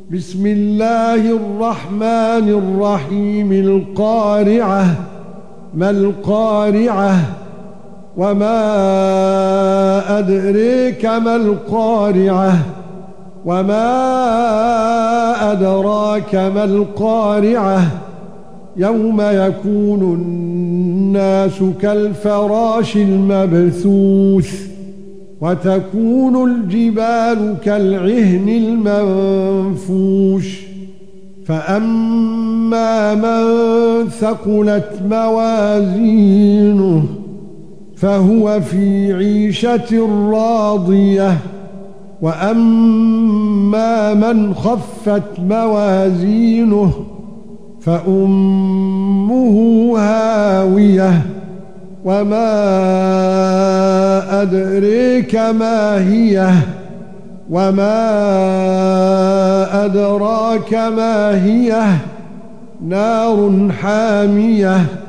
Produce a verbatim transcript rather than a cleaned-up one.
بسم الله الرحمن الرحيم القارعة ما القارعة وما أدريك ما القارعة وما أدراك ما القارعة يوم يكون الناس كالفراش المبثوث وتكون الجبال كالعهن المنفوش فأما من ثقلت موازينه فهو في عيشة راضية وأما من خفت موازينه فأمه هاوية وما أدريك ما هي وما أدراك ما هي نار حامية